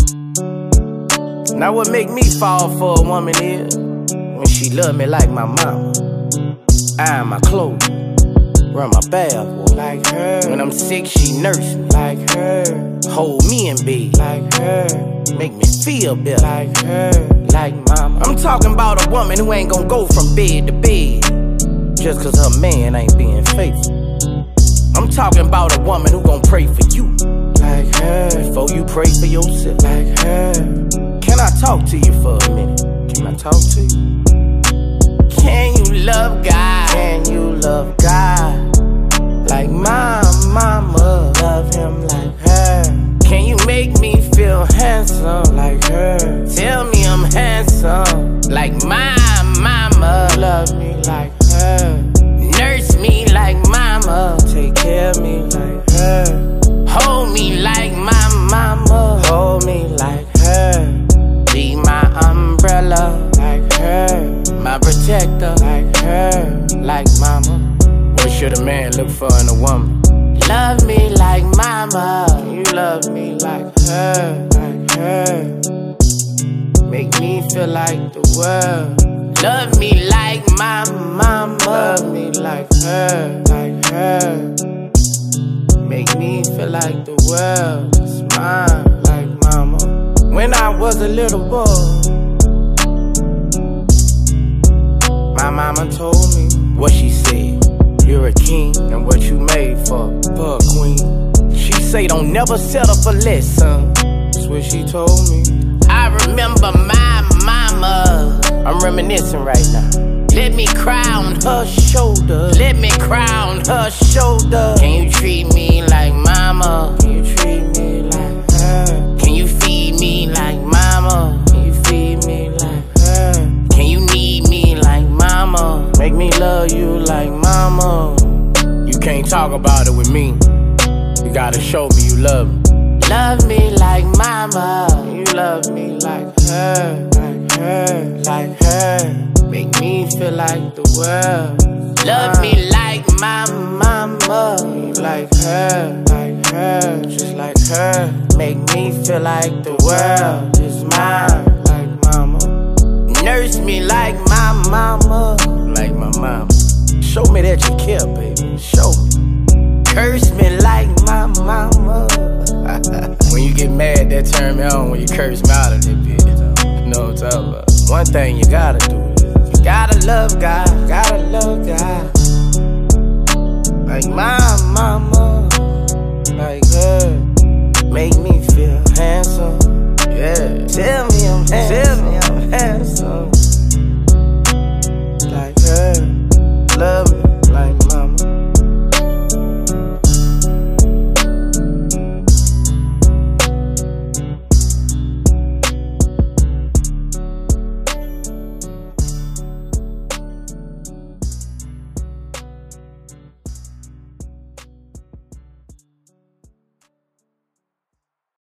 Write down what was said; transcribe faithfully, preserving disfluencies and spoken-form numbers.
Now what make me fall for a woman is when she love me like my mama, iron my clothes, run my bath like her. When I'm sick, she nurse me like her. Hold me in bed like her. Make me feel better like her. Like mama. I'm talking about a woman who ain't gon' go from bed to bed just cause her man ain't being faithful. I'm talking about a woman who gon' pray for you like her before you pray for yourself. Like her. Can I talk to you for a minute? Can I talk to you? Can you love God? Can you love God? Like my mama love him like her. Can you make me feel handsome like her? Tell me I'm handsome like my mama. Love me like her. Nurse me like mama. Take care of me like her. Hold me like my mama. Hold me like her. Be my umbrella like her. My protector like her. Like mama. What should a man look for in a woman? Love me like mama. You love me like her. Like her. Make me feel like the world. Love me like my mama. Love me like her. Like her. Make me feel like the world is mine. Like mama. When I was a little boy, my mama told me what she said. You're a king and what you made for, for a queen. She say don't never settle for less, son. That's what she told me. I remember my mama. I'm reminiscing right now. Let me cry on her shoulder. Let me cry on her shoulder. Can you treat me like mama? Can you treat me like her? Can you feed me like mama? Can you feed me like her? Can you need me like mama? Make me love you like mama. You can't talk about it with me. You gotta show me you love me. Love me like mama. You love me like her. Like her. Like her. Make me feel like the world. Love me like my mama. Like her. Like her. Just like her. Make me feel like the world is mine. Like mama. Nurse me like my mama. Like my mama. Show me that you care, baby. Show me. Curse me like my mama. When you get mad, that turn me on. When you curse me out of this bitch. You know what I'm talking about. One thing you gotta do is you gotta love God. Gotta love God. Like my mama. Like her.